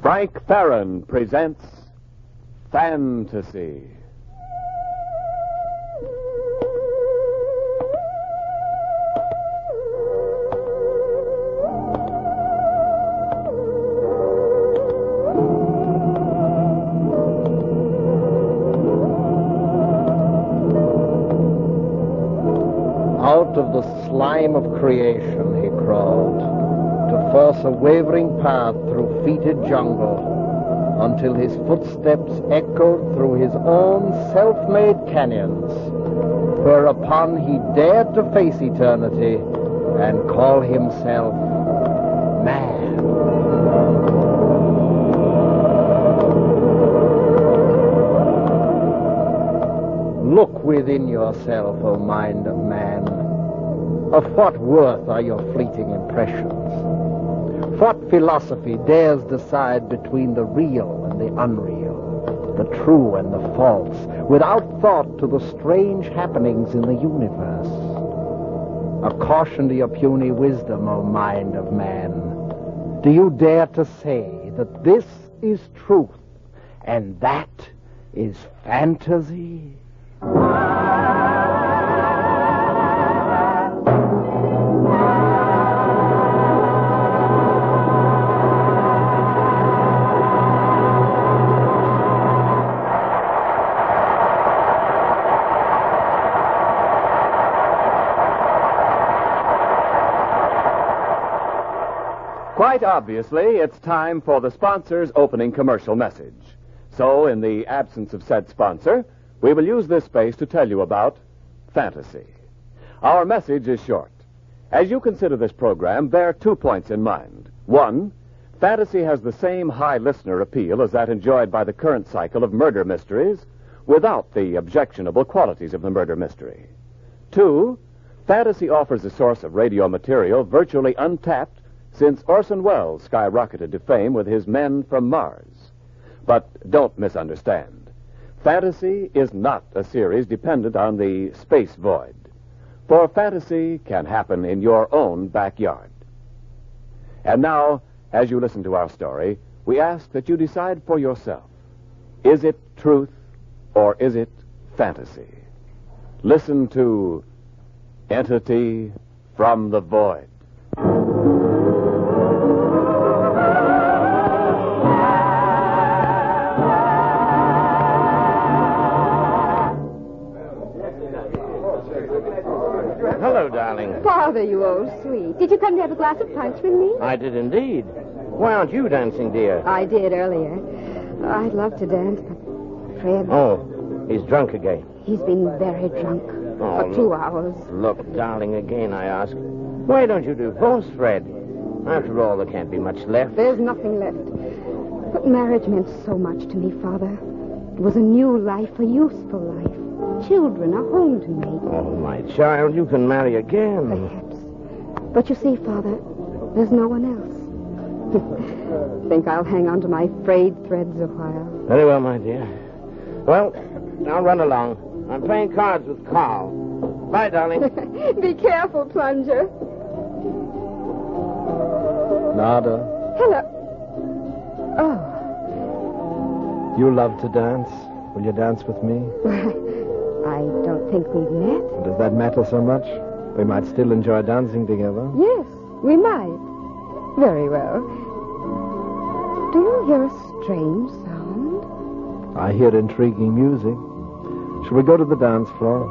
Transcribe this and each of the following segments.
Frank Farron presents Fantasy. Out of the slime of creation he crawled, to force a wavering path through fetid jungle, until his footsteps echoed through his own self-made canyons, whereupon he dared to face eternity and call himself man. Look within yourself, O mind of man. Of what worth are your fleeting impressions? What philosophy dares decide between the real and the unreal, the true and the false, without thought to the strange happenings in the universe? A caution to your puny wisdom, O mind of man. Do you dare to say that this is truth and that is fantasy? Quite obviously, it's time for the sponsor's opening commercial message. So, in the absence of said sponsor, we will use this space to tell you about fantasy. Our message is short. As you consider this program, bear 2 points in mind. 1, fantasy has the same high listener appeal as that enjoyed by the current cycle of murder mysteries, without the objectionable qualities of the murder mystery. 2, fantasy offers a source of radio material virtually untapped since Orson Welles skyrocketed to fame with his Men from Mars. But don't misunderstand. Fantasy is not a series dependent on the space void. For fantasy can happen in your own backyard. And now, as you listen to our story, we ask that you decide for yourself. Is it truth or is it fantasy? Listen to Entity from the Void. Hello, darling. Father, you old sweet. Did you come to have a glass of punch with me? I did indeed. Why aren't you dancing, dear? I did earlier. I'd love to dance, but Fred... Oh, he's drunk again. He's been very drunk for 2 hours. Look, darling, again I ask. Why don't you divorce Fred? After all, there can't be much left. There's nothing left. But marriage meant so much to me, Father. It was a new life, a useful life. Children, a home to me. Oh, my child, you can marry again. Perhaps. But you see, Father, there's no one else. Think I'll hang on to my frayed threads a while. Very well, my dear. Well, I'll run along. I'm playing cards with Carl. Bye, darling. Be careful, Plunger. Nada, Hello. Oh. you love to dance. Will you dance with me? I don't think we've met. Does that matter so much? We might still enjoy dancing together. Yes, we might. Very well. Do you hear a strange sound? I hear intriguing music. Shall we go to the dance floor?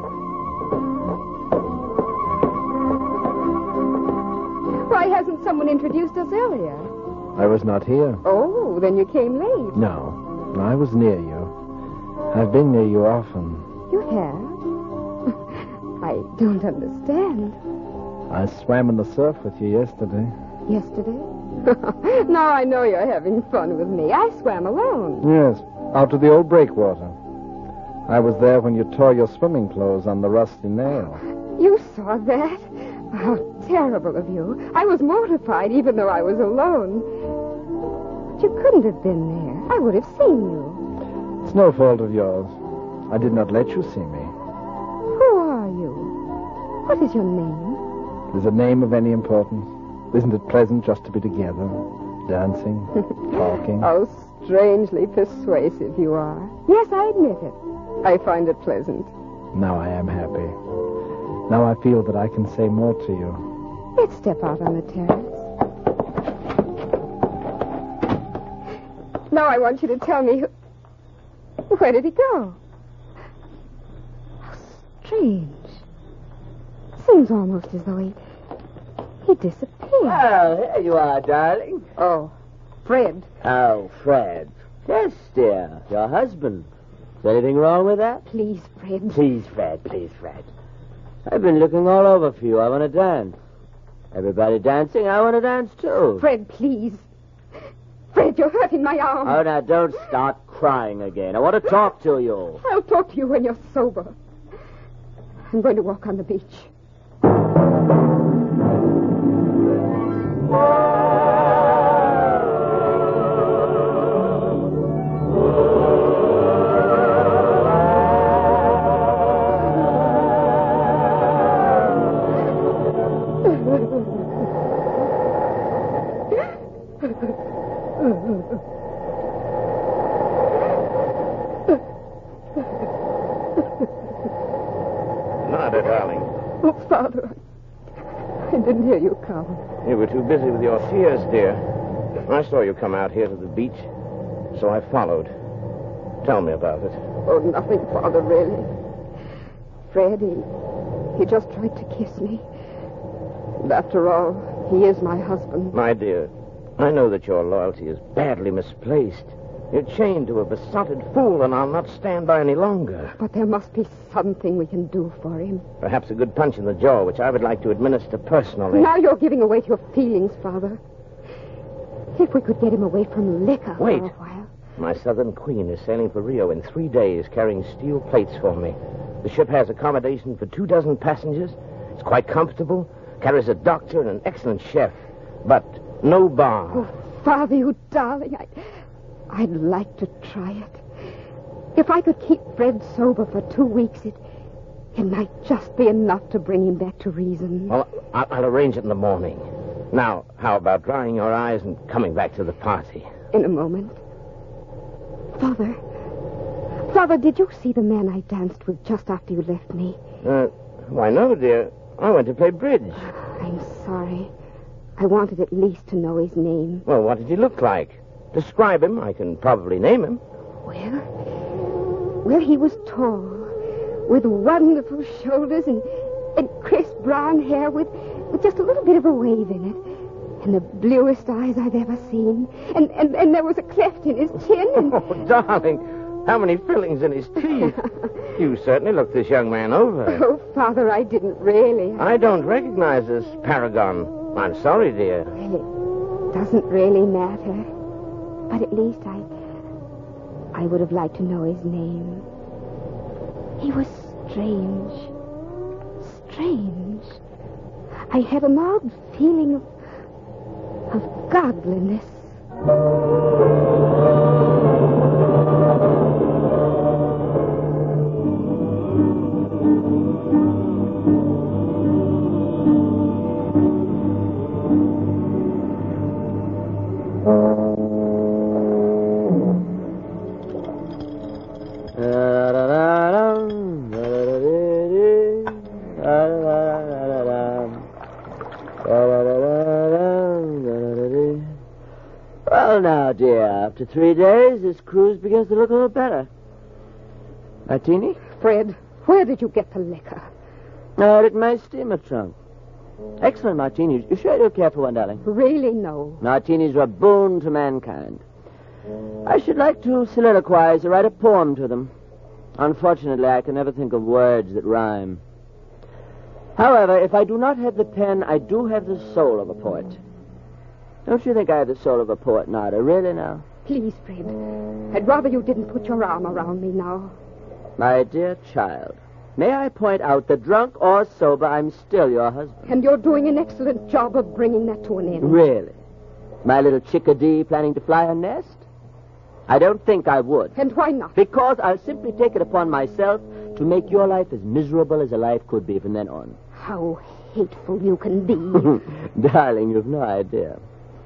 Why hasn't someone introduced us earlier? I was not here. Oh, then you came late. No, I was near you. I've been near you often. You have? I don't understand. I swam in the surf with you yesterday. Yesterday? Now I know you're having fun with me. I swam alone. Yes, out to the old breakwater. I was there when you tore your swimming clothes on the rusty nail. You saw that? How terrible of you. I was mortified even though I was alone. But you couldn't have been there. I would have seen you. It's no fault of yours. I did not let you see me. Who are you? What is your name? Is a name of any importance? Isn't it pleasant just to be together? Dancing, talking. How strangely persuasive you are. Yes, I admit it. I find it pleasant. Now I am happy. Now I feel that I can say more to you. Let's step out on the terrace. Now I want you to tell me where did he go? How strange. Seems almost as though he disappeared. Well, here you are, darling. Oh, Fred. Oh, Fred. Yes, dear. Your husband. Is anything wrong with that? Please, Fred. Please, Fred. Please, Fred. I've been looking all over for you. I want to dance. Everybody dancing, I want to dance too. Fred, please. Fred, you're hurting my arm. Oh, now, don't start crying again. I want to talk to you. I'll talk to you when you're sober. I'm going to walk on the beach. Nada, darling. Oh, Father, I didn't hear you come. You were too busy with your fears, dear. I saw you come out here to the beach, so I followed. Tell me about it. Oh, nothing, Father, really. Fred, he just tried to kiss me. And after all, he is my husband. My dear, I know that your loyalty is badly misplaced. You're chained to a besotted fool, and I'll not stand by any longer. But there must be something we can do for him. Perhaps a good punch in the jaw, which I would like to administer personally. Now you're giving away to your feelings, Father. If we could get him away from liquor Wait. for a while. My Southern Queen is sailing for Rio in 3 days, carrying steel plates for me. The ship has accommodation for 24 passengers. It's quite comfortable, carries a doctor and an excellent chef. But no bar. Oh, Father, you darling, I'd like to try it. If I could keep Fred sober for 2 weeks, it might just be enough to bring him back to reason. Well, I'll arrange it in the morning. Now, how about drying your eyes and coming back to the party? In a moment. Father, did you see the man I danced with just after you left me? Why, no, dear. I went to play bridge. I'm sorry. I wanted at least to know his name. Well, what did he look like? Describe him. I can probably name him. Well, he was tall, with wonderful shoulders and crisp brown hair with just a little bit of a wave in it. And the bluest eyes I've ever seen. And there was a cleft in his chin. And... Oh, darling, how many fillings in his teeth. You certainly looked this young man over. Oh, Father, I didn't really. I don't recognize this paragon. I'm sorry, dear. Well, it doesn't really matter. But at least I would have liked to know his name. He was strange. Strange. I had an odd feeling of godliness. Well, now, dear, after 3 days, this cruise begins to look a little better. Martini? Fred, where did you get the liquor? Out at my steamer trunk. Excellent martinis. You sure you'll care for one, darling? Really, no. Martinis are a boon to mankind. I should like to soliloquize or write a poem to them. Unfortunately, I can never think of words that rhyme. However, if I do not have the pen, I do have the soul of a poet. Don't you think I have the soul of a poet, Nada? Really, now? Please, Fred. I'd rather you didn't put your arm around me now. My dear child, may I point out that drunk or sober, I'm still your husband. And you're doing an excellent job of bringing that to an end. Really? My little chickadee planning to fly her nest? I don't think I would. And why not? Because I'll simply take it upon myself to make your life as miserable as a life could be from then on. How hateful you can be. Darling, you've no idea.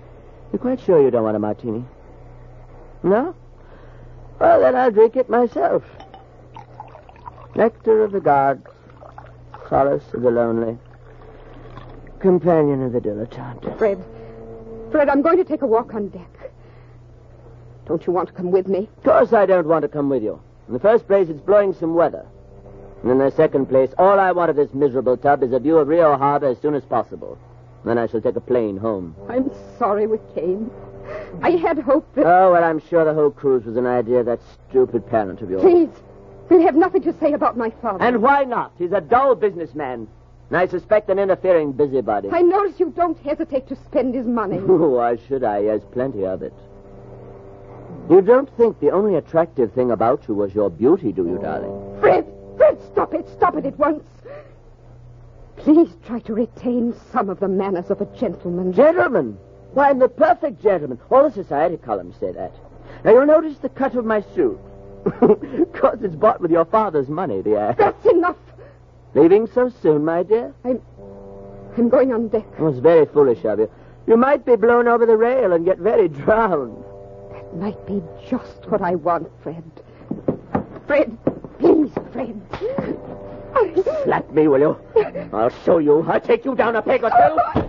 You're quite sure you don't want a martini? No? Well, then I'll drink it myself. Nectar of the gods, solace of the lonely, companion of the dilettante. Fred, I'm going to take a walk on deck. Don't you want to come with me? Of course I don't want to come with you. In the first place, it's blowing some weather. And in the second place, all I want of this miserable tub is a view of Rio Harbor as soon as possible. Then I shall take a plane home. I'm sorry we came. I had hoped that... Oh, well, I'm sure the whole cruise was an idea of that stupid parent of yours. Please, we'll have nothing to say about my father. And why not? He's a dull businessman. And I suspect an interfering busybody. I notice you don't hesitate to spend his money. Why should I? He has plenty of it. You don't think the only attractive thing about you was your beauty, do you, darling? Fred, stop it. Stop it at once. Please try to retain some of the manners of a gentleman. Gentleman? Why, I'm the perfect gentleman. All the society columns say that. Now, you'll notice the cut of my suit. Because it's bought with your father's money, the ass. That's enough. Leaving so soon, my dear? I'm going on deck. Oh, it's very foolish of you. You might be blown over the rail and get very drowned. That might be just what I want, Fred. Fred, please, Fred. Slap me, will you? I'll show you. I'll take you down a peg or two.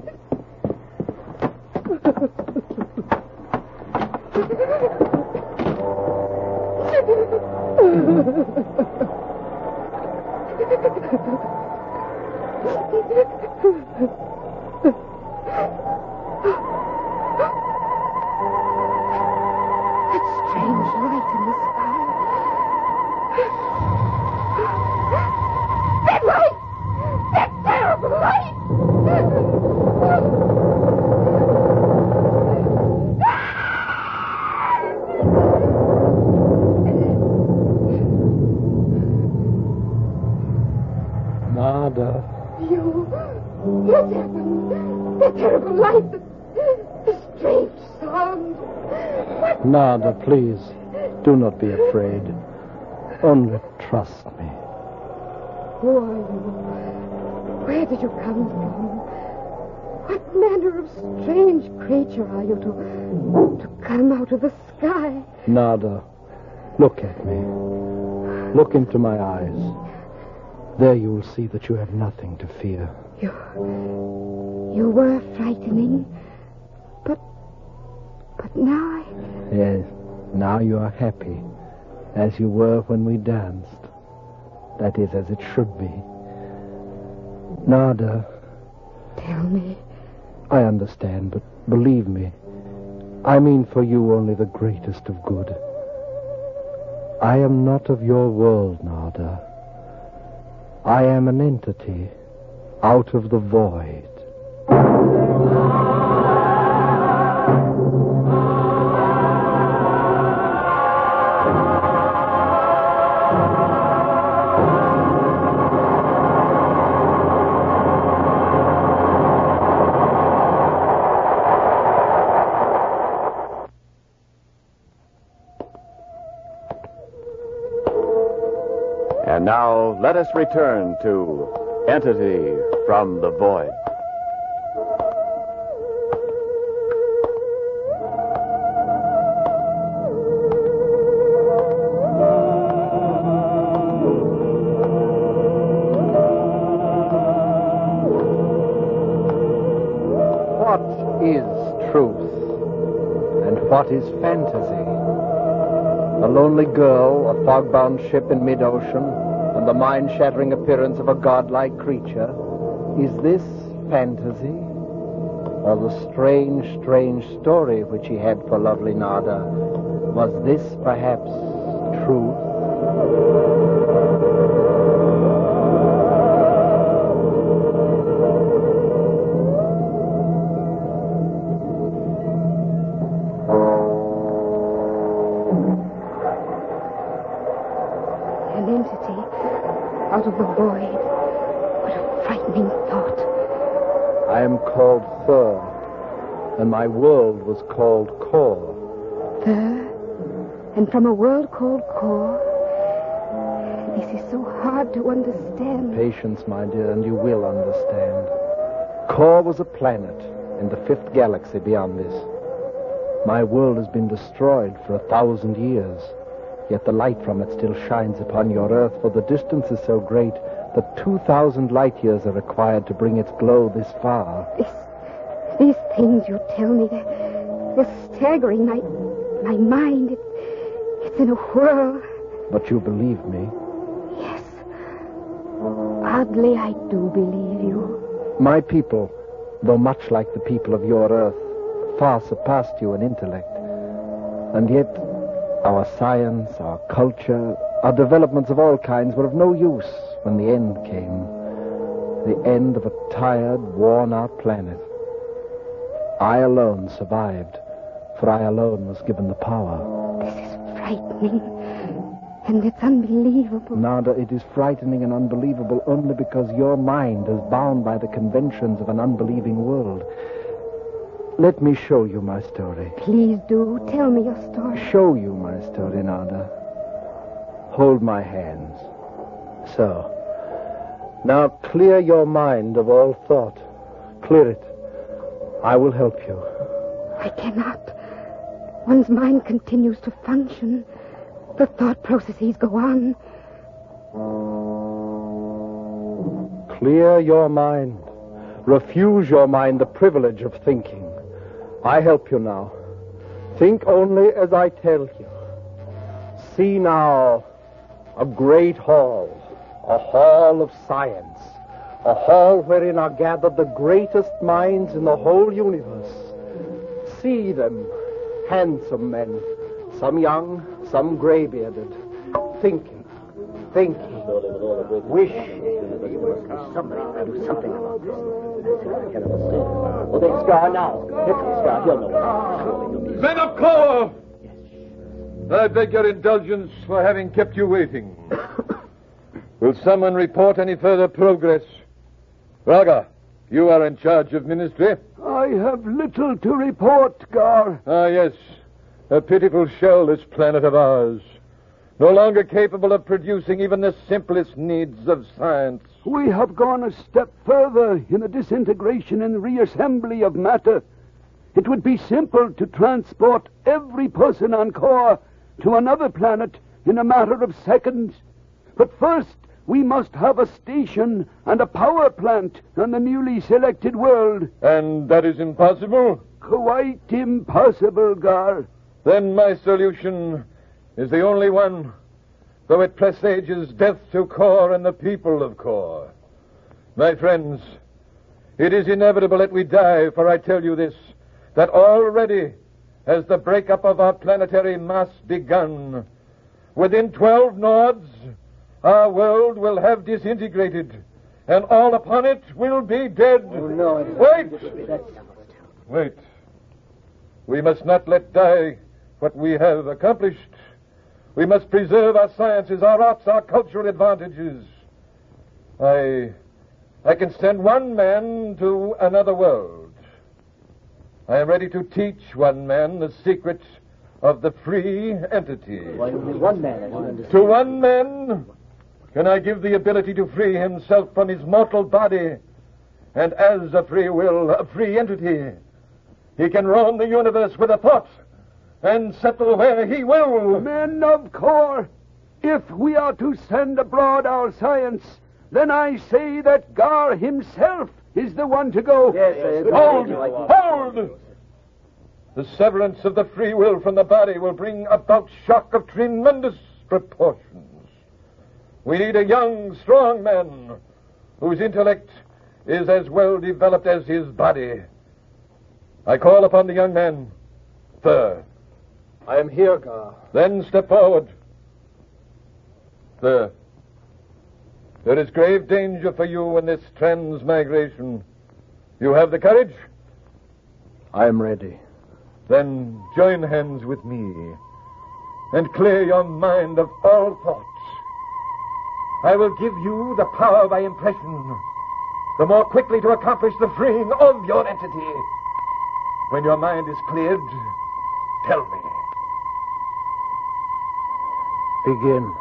Nada. What's happened? The terrible light, the strange sound. Nada, please, do not be afraid. Only trust me. Who are you? Where did you come from? What manner of strange creature are you to come out of the sky? Nada, look at me. Look into my eyes. There you will see that you have nothing to fear. You were frightening, but now Yes, now you are happy, as you were when we danced. That is as it should be. Nada. Tell me. I understand, but believe me, I mean for you only the greatest of good. I am not of your world, Nada. I am an entity out of the void. And now, let us return to Entity from the Void. What is truth? And what is fantasy? A lonely girl, a fog-bound ship in mid-ocean, and the mind-shattering appearance of a godlike creature. Is this fantasy? Or the strange, strange story which he had for lovely Nada? Was this perhaps truth? An entity out of the void. What a frightening thought. I am called Thur, and my world was called Kor. Thur, and from a world called Kor. This is so hard to understand. Patience, my dear, and you will understand. Kor was a planet in the fifth galaxy beyond this. My world has been destroyed for 1,000 years, yet the light from it still shines upon your Earth, for the distance is so great that 2,000 light years are required to bring its glow this far. These things you tell me, they're staggering. My mind, it's in a whirl. But you believe me? Yes. Oddly, I do believe you. My people, though much like the people of your Earth, far surpassed you in intellect. And yet, our science, our culture, our developments of all kinds were of no use when the end came. The end of a tired, worn-out planet. I alone survived, for I alone was given the power. This is frightening, and it's unbelievable. Nada, it is frightening and unbelievable only because your mind is bound by the conventions of an unbelieving world. Let me show you my story. Please do. Tell me your story. Show you my story, Nada. Hold my hands. So. Now clear your mind of all thought. Clear it. I will help you. I cannot. One's mind continues to function. The thought processes go on. Clear your mind. Refuse your mind the privilege of thinking. I help you now. Think only as I tell you. See now a great hall, a hall of science, a hall wherein are gathered the greatest minds in the whole universe. See them, handsome men, some young, some gray-bearded, thinking, wishing. Somebody do something about this. Well, there's Scar now. Here comes Scar. He'll know. Men of Corps! I beg your indulgence for having kept you waiting. Will someone report any further progress? Raga, you are in charge of ministry. I have little to report, Gar. Ah, yes. A pitiful shell, this planet of ours. No longer capable of producing even the simplest needs of science. We have gone a step further in the disintegration and reassembly of matter. It would be simple to transport every person on Kor to another planet in a matter of seconds. But first, we must have a station and a power plant on the newly selected world. And that is impossible? Quite impossible, Gar. Then my solution is the only one, though it presages death to Kor and the people of Kor. My friends, it is inevitable that we die, for I tell you this, that already has the breakup of our planetary mass begun. Within 12 nods, our world will have disintegrated, and all upon it will be dead. Oh, no. Wait. We must not let die what we have accomplished. We must preserve our sciences, our arts, our cultural advantages. I can send one man to another world. I am ready to teach one man the secret of the free entity. Why only one man? To one man can I give the ability to free himself from his mortal body, and as a free will, a free entity, he can roam the universe with a thought and settle where he will. Men of Kor, if we are to send abroad our science, then I say that Gar himself is the one to go. Yes, Hold! The severance of the free will from the body will bring about shock of tremendous proportions. We need a young, strong man whose intellect is as well developed as his body. I call upon the young man, Thur. I am here, Gar. Then step forward. Thur. There is grave danger for you in this transmigration. You have the courage? I am ready. Then join hands with me and clear your mind of all thoughts. I will give you the power by impression, the more quickly to accomplish the freeing of your entity. When your mind is cleared, tell me. Begin.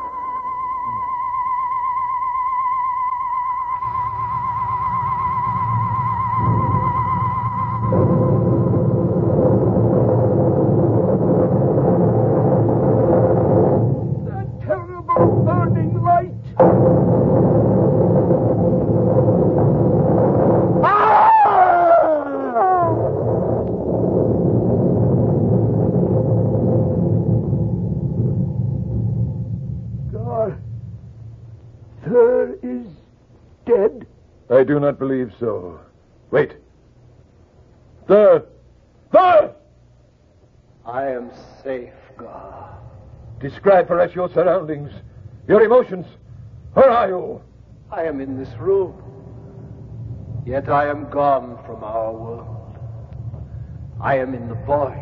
I do not believe so. Wait. There! There! I am safe, God. Describe for us your surroundings, your emotions. Where are you? I am in this room. Yet I am gone from our world. I am in the void.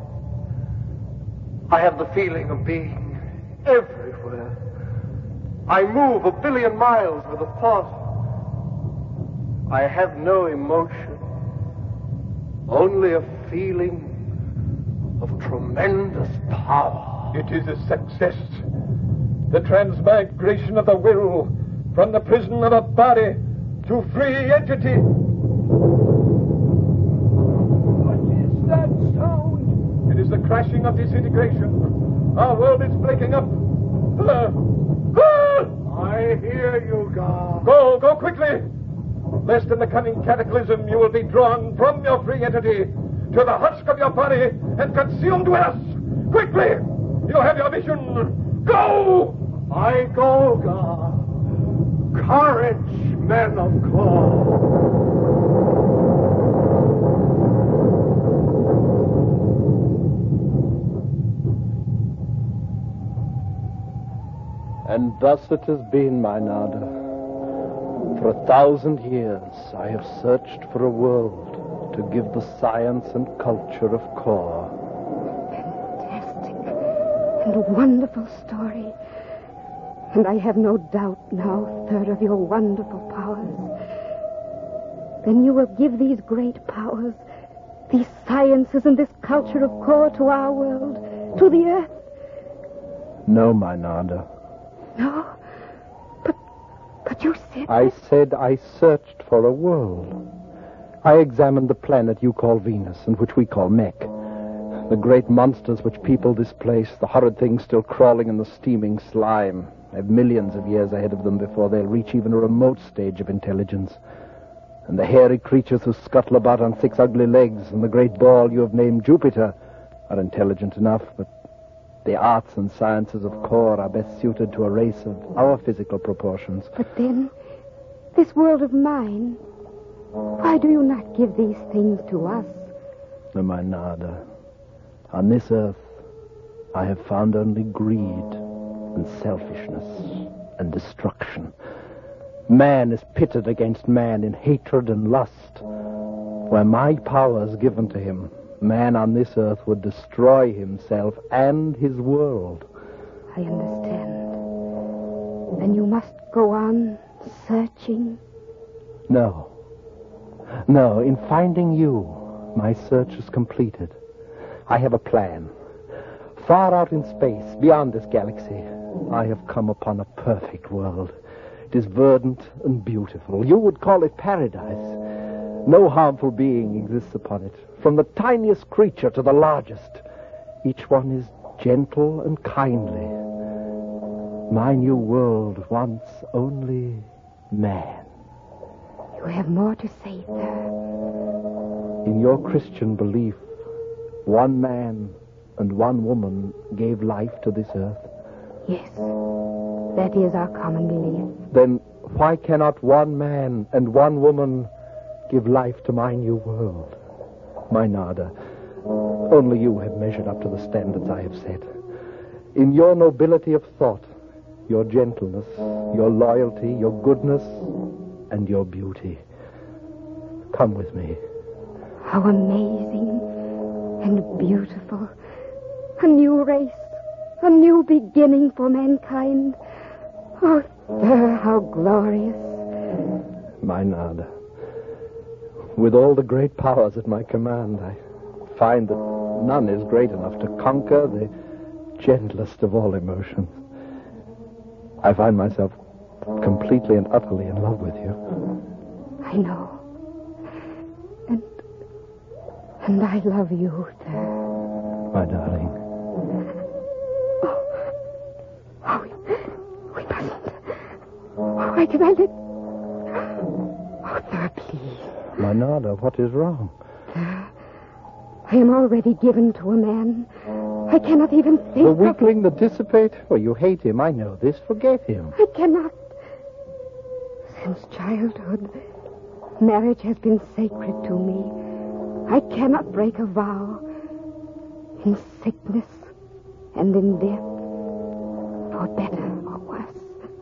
I have the feeling of being everywhere. I move 1 billion miles with a thought. I have no emotion, only a feeling of tremendous power. It is a success. The transmigration of the will from the prison of a body to free entity. What is that sound? It is the crashing of disintegration. Our world is breaking up. I hear you, God. Go quickly. Lest in the coming cataclysm you will be drawn from your free entity to the husk of your body and consumed with us. Quickly! You have your mission. Go! I go, God. Courage, men of Kor. And thus it has been, my Nada. For 1,000 years I have searched for a world to give the science and culture of Kor. Fantastic and wonderful story. And I have no doubt now, third, of your wonderful powers. Then you will give these great powers, these sciences and this culture of Kor to our world, to the earth. No, my Nada. No, but you said... I said I searched for a world. I examined the planet you call Venus and which we call Mech. The great monsters which people displace, the horrid things still crawling in the steaming slime. They have millions of years ahead of them before they'll reach even a remote stage of intelligence. And the hairy creatures who scuttle about on 6 ugly legs and the great ball you have named Jupiter are intelligent enough, but the arts and sciences of Kor are best suited to a race of our physical proportions. But then, this world of mine, why do you not give these things to us? No, my Nada. On this earth, I have found only greed and selfishness and destruction. Man is pitted against man in hatred and lust. Were my powers given to him, man on this earth would destroy himself and his world. I understand. Then you must go on searching. No, in finding you, my search is completed. I have a plan. Far out in space, beyond this galaxy, I have come upon a perfect world. It is verdant and beautiful. You would call it paradise. No harmful being exists upon it. From the tiniest creature to the largest, each one is gentle and kindly. My new world wants only man. You have more to say, sir. In your Christian belief, one man and one woman gave life to this earth. Yes, that is our common belief. Then why cannot one man and one woman give life to my new world? My Nada, only you have measured up to the standards I have set. In your nobility of thought, your gentleness, your loyalty, your goodness, and your beauty. Come with me. How amazing and beautiful. A new race, a new beginning for mankind. Oh, sir, how glorious. My Nada, with all the great powers at my command, I find that none is great enough to conquer the gentlest of all emotions. I find myself completely and utterly in love with you. I know. And I love you, sir. My darling. We mustn't. Why did I let... Oh, sir, please. My Nada, what is wrong? Sir, I am already given to a man. I cannot even think The of... weakling, the dissipate? Well, you hate him, I know this. Forget him. I cannot. Since childhood, Marriage has been sacred to me. I cannot break a vow. In sickness and in death, for better or worse.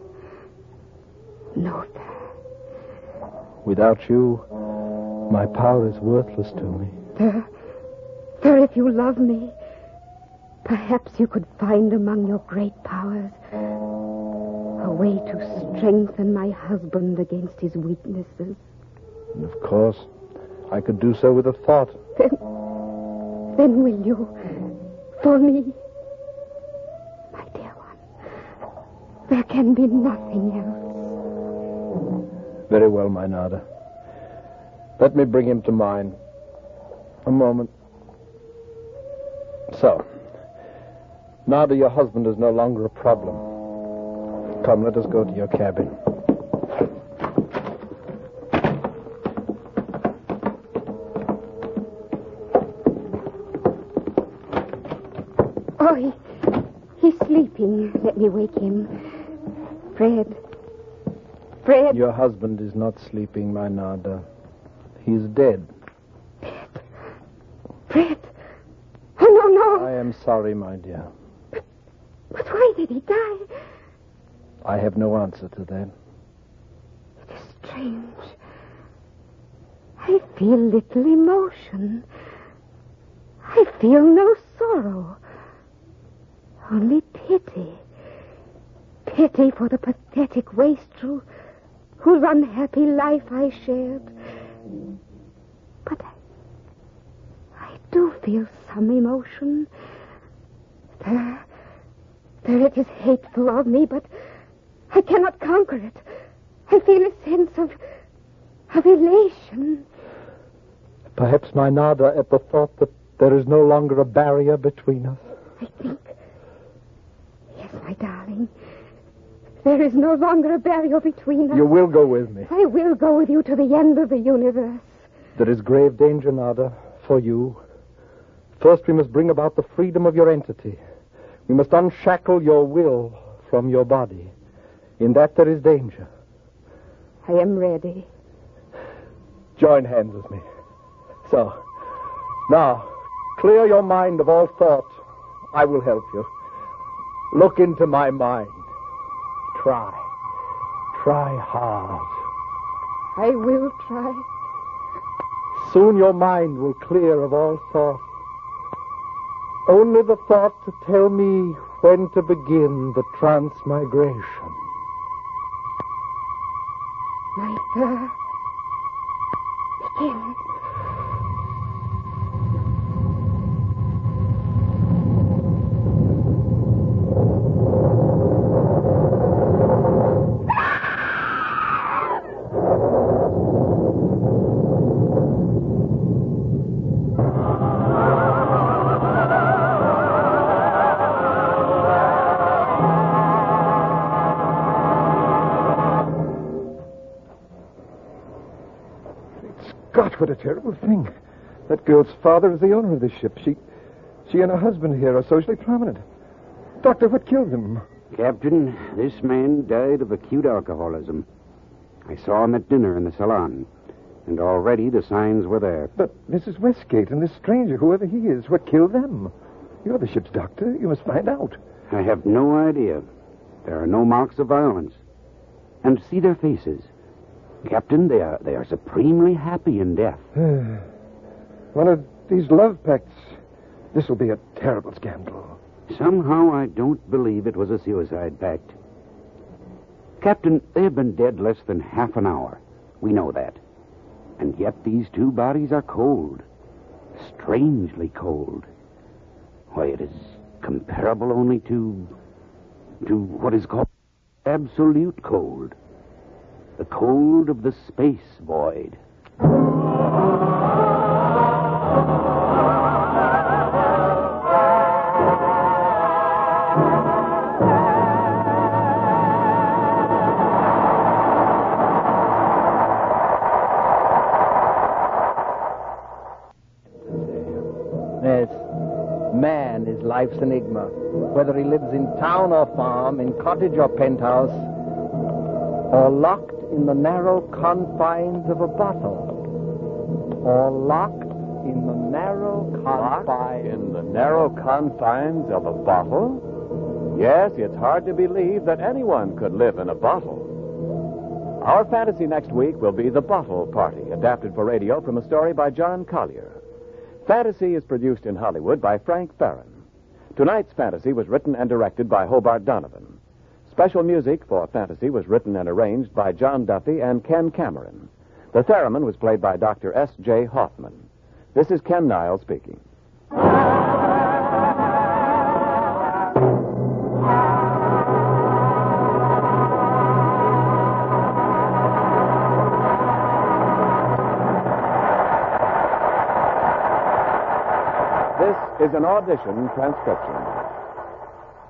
No, sir. Without you, my power is worthless to me. Sir, if you love me, perhaps you could find among your great powers a way to strengthen my husband against his weaknesses. And of course, I could do so with a thought. Then will you, for me, my dear one, there can be nothing else. Very well, my Nada. Let me bring him to mine. A moment. So, Nada, your husband is no longer a problem. Come, let us go to your cabin. Oh, he's sleeping. Let me wake him. Fred. Your husband is not sleeping, my Nada. He's dead. Fred. Oh, no. I am sorry, my dear. But why did he die? I have no answer to that. It is strange. I feel little emotion. I feel no sorrow. Only pity. Pity for the pathetic wastrel whose unhappy life I shared. But I do feel some emotion. There, it is hateful of me, but I cannot conquer it. I feel a sense of elation. Perhaps, my Nada, at the thought that there is no longer a barrier between us. I think. Yes, my darling. There is no longer a barrier between us. You will go with me. I will go with you to the end of the universe. There is grave danger, Nada, for you. First, we must bring about the freedom of your entity. We must unshackle your will from your body. In that there is danger. I am ready. Join hands with me. So, now, clear your mind of all thought. I will help you. Look into my mind. Try. Try hard. I will try. Soon your mind will clear of all thought. Only the thought to tell me when to begin the transmigration. My sir, begin. God, what a terrible thing. That girl's father is the owner of this ship. She and her husband here are socially prominent. Doctor, what killed them? Captain, this man died of acute alcoholism. I saw him at dinner in the salon, and already the signs were there. But Mrs. Westgate and this stranger, whoever he is, what killed them? You're the ship's doctor. You must find out. I have no idea. There are no marks of violence. And see their faces. Captain, they are supremely happy in death. One of these love pacts. This will be a terrible scandal. Somehow I don't believe it was a suicide pact. Captain, they have been dead less than half an hour. We know that. And yet these two bodies are cold. Strangely cold. Why, it is comparable only to what is called absolute cold. The cold of the space void. Yes, man is life's enigma. Whether he lives in town or farm, in cottage or penthouse, or locked in the narrow confines of a bottle. Or locked in the narrow confines... In the narrow confines of a bottle? Yes, it's hard to believe that anyone could live in a bottle. Our fantasy next week will be The Bottle Party, adapted for radio from a story by John Collier. Fantasy is produced in Hollywood by Frank Farron. Tonight's fantasy was written and directed by Hobart Donovan. Special music for Fantasy was written and arranged by John Duffy and Ken Cameron. The theremin was played by Dr. S.J. Hoffman. This is Ken Niles speaking. This is an audition transcription.